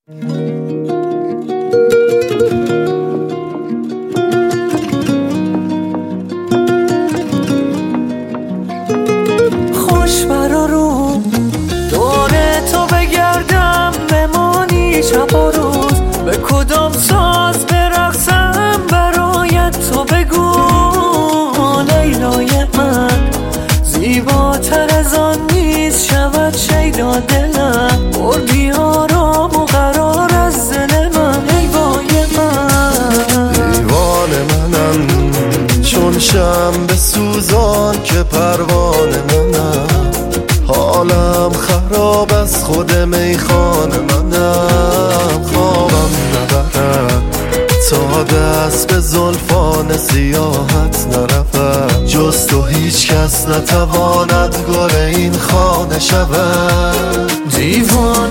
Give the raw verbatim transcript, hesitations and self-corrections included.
خوش برا رو دور تو بگردم، بمانی شب و روز، به کدام ساز برقصم برایت تو بگو. لیلای من زیباتر از آن نیست، شود شیدا دلم، بردی آرام و قرار از دل من. ای وای من دیوان منم چون شمع سوزان که پروانه منم، حالم خراب از خود میخانه منم. خوابم نبرد تا دست به زلفان سیاحت نرفت، جز تو هیچ کس نتواند گل این خانه شود. دیوانه